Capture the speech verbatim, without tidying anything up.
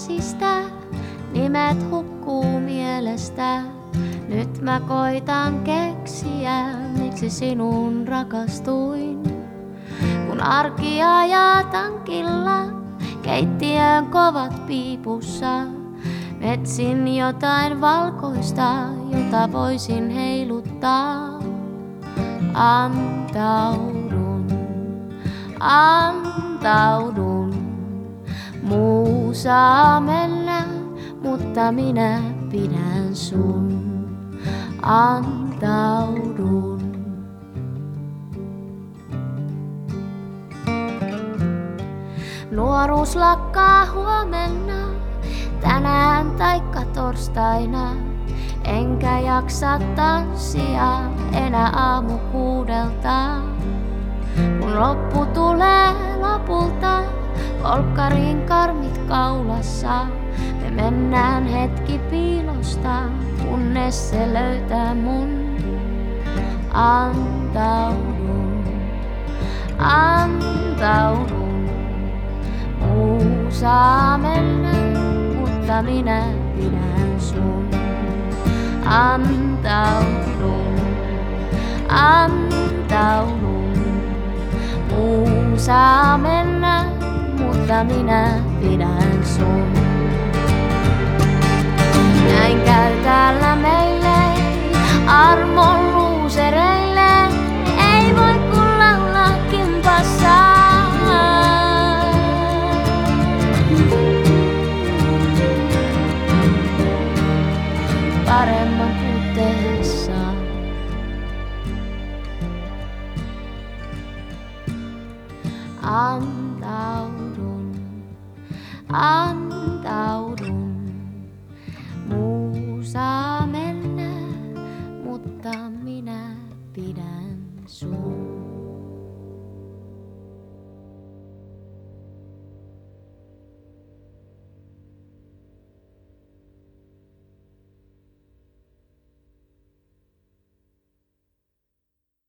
käsistä, nimet hukkuu mielestä. Nyt mä koitan keksiä, miksi sinun rakastuin. Kun arki ajaa tankilla, keittiön kovat piipussa. Etsin jotain valkoista, jota voisin heiluttaa. Antaudun, antaudun. Muu saa mennä, mutta minä pidän sun. Antaudun. Nuoruus lakkaa huomenna, tänään taikka torstaina. Enkä jaksa tanssia enää aamu kuudelta. Kun loppu tulee lopulta, olkkariin karmit kaulassa. Me mennään hetki piilosta, kunnes se löytää mun. Antaudun, antaudun. Muu saa mennä, mutta minä pidän sun. Antaudun, antaudun. Muu saa mennä, mutta minä pidän sun. Näin käy täällä meille, armon luusereille. Ei voi kun laulaa kimpassa. Paremman puutteessa. Antaudun, antaudun.